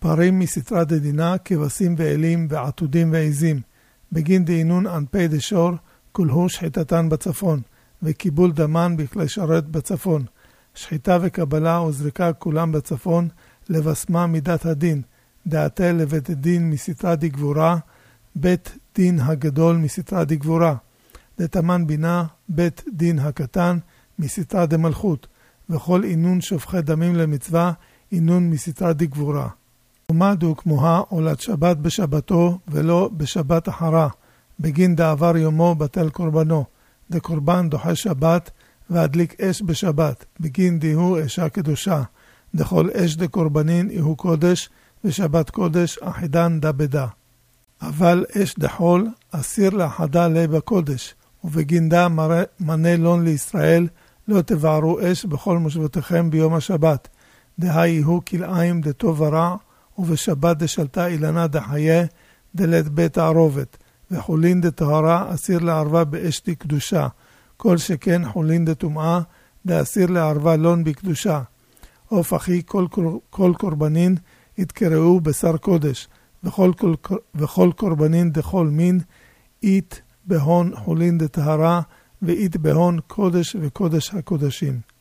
פרים מסתרה דדינה, כבשים ואלים ועתודים ועזים, בגין דהינון ענפי דשור, כולהו שחיטתן בצפון, וקיבול דמן בכלי שרת בצפון, שחיטה וקבלה וזריקה כולם בצפון, לבשמה מידת הדין, דעתה לבית דין מסתרה דגבורה, בית דין הגדול מסתרה דגבורה, דתמן בינה, בית דין הקטן מסתרה דמלכות, וכל עינון שופכי דמים למצווה, עינון מסתרה דגבורה. ומה דהוקמוה עולת שבת בשבתו ולא בשבת אחרה, בגין דעבר יומו בטל קורבנו, דקורבן דוחה שבת והדליק אש בשבת, בגין דהו אשה קדושה, דכל אש דקורבנין יהו קודש, ושבת קודש אחידן דבדה. אבל אש דחול אסיר לאחדה לב הקודש, ובגין דה מנה לון לישראל, לא תבערו אש בכל מושבותיכם ביום השבת, דהי הוא כלאיים דטוב ורע, ובשבת דשלטה אילנה דחיה, דלת בית הערובת, וחולין דטהרה אסיר לערבה באש דקדושה, כל שכן חולין דטומאה, דאסיר לערבה לון בקדושה. עוף אחי כל קורבנין יתקראו בשר קודש, וכל קורבנין דכל מין, אית בהון חולין דטהרה, ואית בהון קודש וקודש הקודשים.